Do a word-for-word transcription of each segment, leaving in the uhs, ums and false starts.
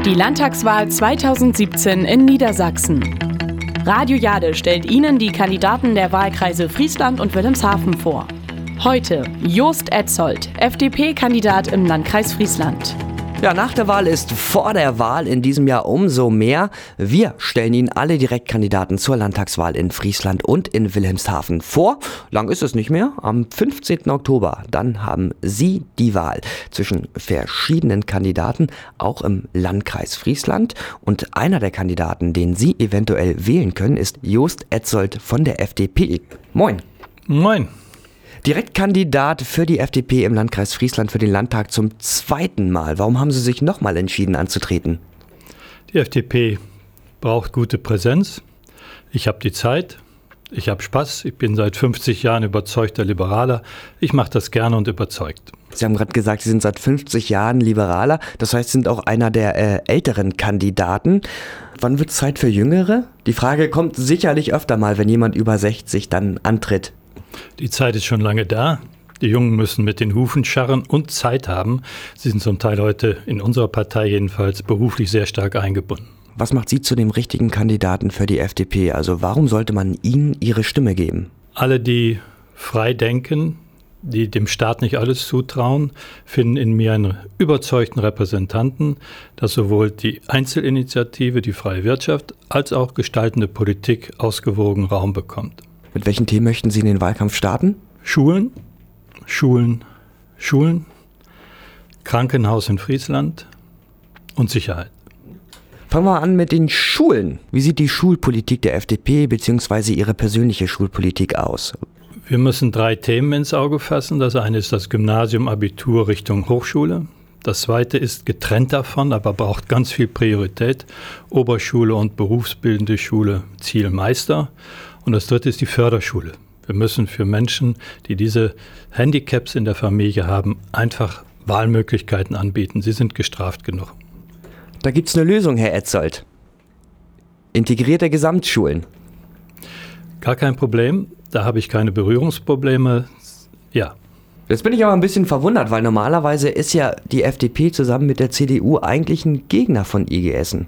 Die Landtagswahl zweitausendsiebzehn in Niedersachsen. Radio Jade stellt Ihnen die Kandidaten der Wahlkreise Friesland und Wilhelmshaven vor. Heute Jost Etzold, F D P-Kandidat im Landkreis Friesland. Ja, nach der Wahl ist vor der Wahl in diesem Jahr umso mehr. Wir stellen Ihnen alle Direktkandidaten zur Landtagswahl in Friesland und in Wilhelmshaven vor. Lang ist es nicht mehr. Am fünfzehnten Oktober, dann haben Sie die Wahl zwischen verschiedenen Kandidaten, auch im Landkreis Friesland. Und einer der Kandidaten, den Sie eventuell wählen können, ist Jost Etzold von der F D P. Moin. Moin. Direktkandidat für die F D P im Landkreis Friesland für den Landtag zum zweiten Mal. Warum haben Sie sich nochmal entschieden anzutreten? Die F D P braucht gute Präsenz. Ich habe die Zeit. Ich habe Spaß. Ich bin seit fünfzig Jahren überzeugter Liberaler. Ich mache das gerne und überzeugt. Sie haben gerade gesagt, Sie sind seit fünfzig Jahren Liberaler. Das heißt, Sie sind auch einer der äh, älteren Kandidaten. Wann wird es Zeit für Jüngere? Die Frage kommt sicherlich öfter mal, wenn jemand über sechzig dann antritt. Die Zeit ist schon lange da. Die Jungen müssen mit den Hufen scharren und Zeit haben. Sie sind zum Teil heute in unserer Partei jedenfalls beruflich sehr stark eingebunden. Was macht Sie zu dem richtigen Kandidaten für die F D P? Also warum sollte man Ihnen Ihre Stimme geben? Alle, die frei denken, die dem Staat nicht alles zutrauen, finden in mir einen überzeugten Repräsentanten, dass sowohl die Einzelinitiative, die freie Wirtschaft, als auch gestaltende Politik ausgewogen Raum bekommt. Mit welchen Themen möchten Sie in den Wahlkampf starten? Schulen, Schulen, Schulen, Krankenhaus in Friesland und Sicherheit. Fangen wir an mit den Schulen. Wie sieht die Schulpolitik der F D P bzw. Ihre persönliche Schulpolitik aus? Wir müssen drei Themen ins Auge fassen. Das eine ist das Gymnasium, Abitur Richtung Hochschule. Das zweite ist getrennt davon, aber braucht ganz viel Priorität. Oberschule und berufsbildende Schule, Ziel Meister. Und das dritte ist die Förderschule. Wir müssen für Menschen, die diese Handicaps in der Familie haben, einfach Wahlmöglichkeiten anbieten. Sie sind gestraft genug. Da gibt es eine Lösung, Herr Etzold. Integrierte Gesamtschulen. Gar kein Problem. Da habe ich keine Berührungsprobleme. Ja. Jetzt bin ich aber ein bisschen verwundert, weil normalerweise ist ja die F D P zusammen mit der C D U eigentlich ein Gegner von I G Essen.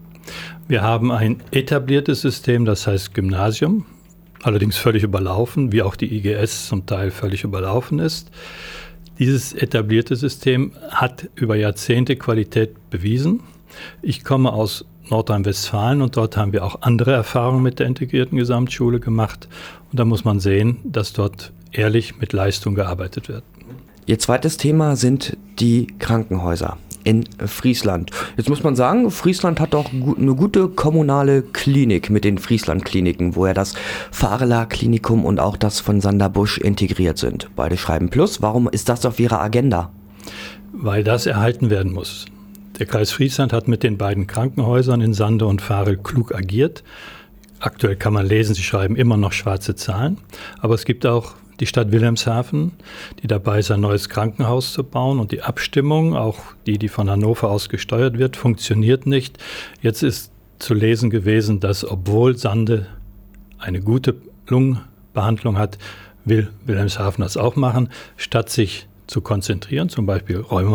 Wir haben ein etabliertes System, das heißt Gymnasium, allerdings völlig überlaufen, wie auch die I G S zum Teil völlig überlaufen ist. Dieses etablierte System hat über Jahrzehnte Qualität bewiesen. Ich komme aus Nordrhein-Westfalen und dort haben wir auch andere Erfahrungen mit der integrierten Gesamtschule gemacht. Und da muss man sehen, dass dort ehrlich mit Leistung gearbeitet wird. Ihr zweites Thema sind die Krankenhäuser in Friesland. Jetzt muss man sagen, Friesland hat doch eine gute kommunale Klinik mit den Friesland-Kliniken, wo ja das Farela-Klinikum und auch das von Sander Busch integriert sind. Beide schreiben Plus. Warum ist das auf Ihrer Agenda? Weil das erhalten werden muss. Der Kreis Friesland hat mit den beiden Krankenhäusern in Sande und Farel klug agiert. Aktuell kann man lesen, sie schreiben immer noch schwarze Zahlen. Aber es gibt auch die Stadt Wilhelmshaven, die dabei ist, ein neues Krankenhaus zu bauen. Und die Abstimmung, auch die, die von Hannover aus gesteuert wird, funktioniert nicht. Jetzt ist zu lesen gewesen, dass obwohl Sande eine gute Lungenbehandlung hat, will Wilhelmshaven das auch machen, statt sich zu konzentrieren, zum Beispiel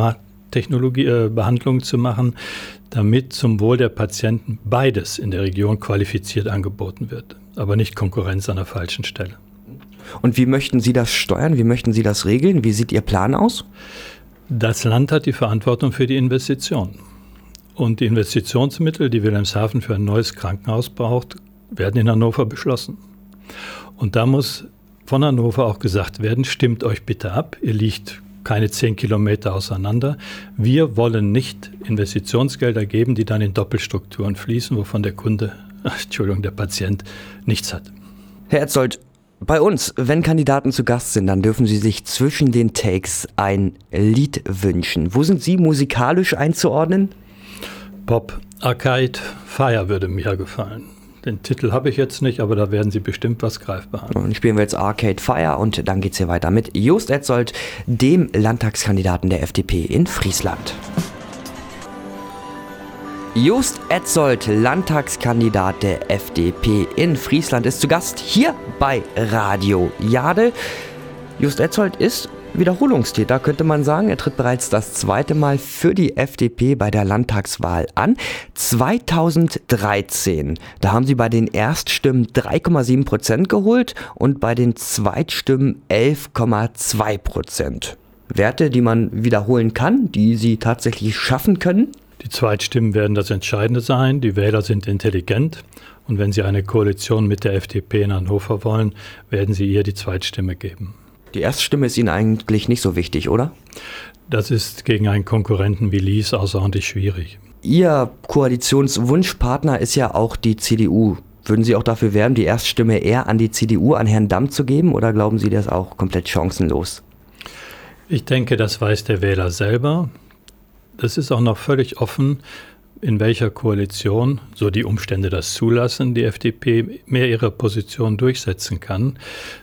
Rheumatechnologie-Behandlungen zu machen, damit zum Wohl der Patienten beides in der Region qualifiziert angeboten wird, aber nicht Konkurrenz an der falschen Stelle. Und wie möchten Sie das steuern? Wie möchten Sie das regeln? Wie sieht Ihr Plan aus? Das Land hat die Verantwortung für die Investitionen. Und die Investitionsmittel, die Wilhelmshaven für ein neues Krankenhaus braucht, werden in Hannover beschlossen. Und da muss von Hannover auch gesagt werden, stimmt euch bitte ab, ihr liegt keine zehn Kilometer auseinander. Wir wollen nicht Investitionsgelder geben, die dann in Doppelstrukturen fließen, wovon der Kunde, Entschuldigung, der Patient nichts hat. Herr Etzold, bei uns, wenn Kandidaten zu Gast sind, dann dürfen sie sich zwischen den Takes ein Lied wünschen. Wo sind Sie musikalisch einzuordnen? Pop, Arcade, Fire würde mir gefallen. Den Titel habe ich jetzt nicht, aber da werden Sie bestimmt was greifbar haben. Dann spielen wir jetzt Arcade Fire und dann geht's hier weiter mit Jost Etzold, dem Landtagskandidaten der F D P in Friesland. Jost Etzold, Landtagskandidat der F D P in Friesland, ist zu Gast hier bei Radio Jade. Jost Etzold ist Wiederholungstäter, könnte man sagen. Er tritt bereits das zweite Mal für die F D P bei der Landtagswahl an. zweitausenddreizehn, da haben sie bei den Erststimmen drei Komma sieben Prozent geholt und bei den Zweitstimmen elf Komma zwei Prozent. Werte, die man wiederholen kann, die sie tatsächlich schaffen können? Die Zweitstimmen werden das Entscheidende sein. Die Wähler sind intelligent. Und wenn sie eine Koalition mit der F D P in Hannover wollen, werden sie ihr die Zweitstimme geben. Die Erststimme ist Ihnen eigentlich nicht so wichtig, oder? Das ist gegen einen Konkurrenten wie Lies außerordentlich schwierig. Ihr Koalitionswunschpartner ist ja auch die C D U. Würden Sie auch dafür werben, die Erststimme eher an die C D U, an Herrn Damm zu geben, oder glauben Sie, das ist auch komplett chancenlos? Ich denke, das weiß der Wähler selber. Das ist auch noch völlig offen, in welcher Koalition, so die Umstände das zulassen, die F D P mehr ihre Position durchsetzen kann.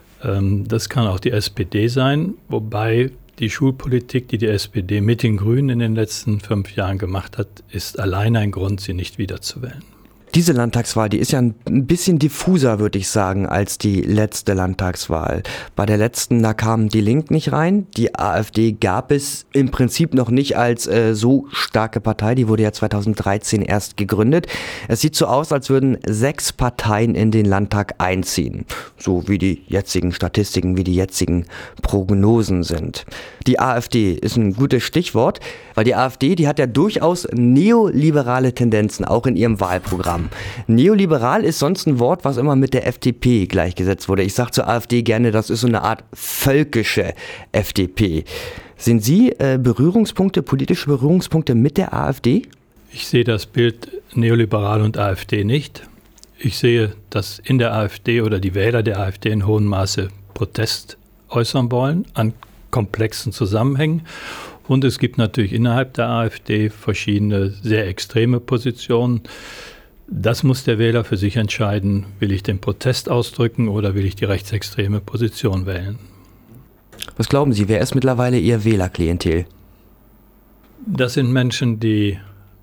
Das kann auch die S P D sein, wobei die Schulpolitik, die die S P D mit den Grünen in den letzten fünf Jahren gemacht hat, ist allein ein Grund, sie nicht wiederzuwählen. Diese Landtagswahl, die ist ja ein bisschen diffuser, würde ich sagen, als die letzte Landtagswahl. Bei der letzten, da kam die Linken nicht rein. Die AfD gab es im Prinzip noch nicht als äh, so starke Partei. Die wurde ja zweitausenddreizehn erst gegründet. Es sieht so aus, als würden sechs Parteien in den Landtag einziehen. So wie die jetzigen Statistiken, wie die jetzigen Prognosen sind. Die AfD ist ein gutes Stichwort, weil die AfD, die hat ja durchaus neoliberale Tendenzen, auch in ihrem Wahlprogramm. Neoliberal ist sonst ein Wort, was immer mit der F D P gleichgesetzt wurde. Ich sage zur AfD gerne, das ist so eine Art völkische F D P. Sind Sie äh, Berührungspunkte, politische Berührungspunkte mit der AfD? Ich sehe das Bild neoliberal und AfD nicht. Ich sehe, dass in der AfD oder die Wähler der AfD in hohem Maße Protest äußern wollen an komplexen Zusammenhängen. Und es gibt natürlich innerhalb der AfD verschiedene sehr extreme Positionen. Das muss der Wähler für sich entscheiden. Will ich den Protest ausdrücken oder will ich die rechtsextreme Position wählen? Was glauben Sie, wer ist mittlerweile Ihr Wählerklientel? Das sind Menschen, die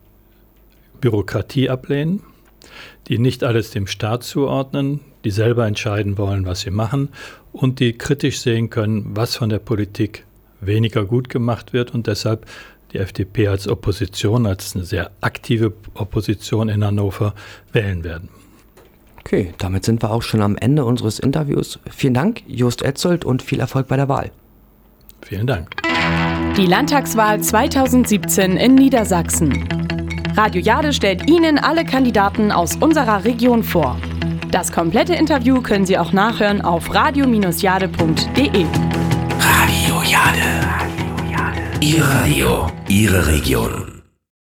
Bürokratie ablehnen, die nicht alles dem Staat zuordnen, die selber entscheiden wollen, was sie machen und die kritisch sehen können, was von der Politik weniger gut gemacht wird und deshalb die F D P als Opposition, als eine sehr aktive Opposition in Hannover wählen werden. Okay, damit sind wir auch schon am Ende unseres Interviews. Vielen Dank, Jost Etzold, und viel Erfolg bei der Wahl. Vielen Dank. Die Landtagswahl zweitausendsiebzehn in Niedersachsen. Radio Jade stellt Ihnen alle Kandidaten aus unserer Region vor. Das komplette Interview können Sie auch nachhören auf radio Bindestrich jade punkt de. Radio Jade. Ihr Radio, Ihre Region.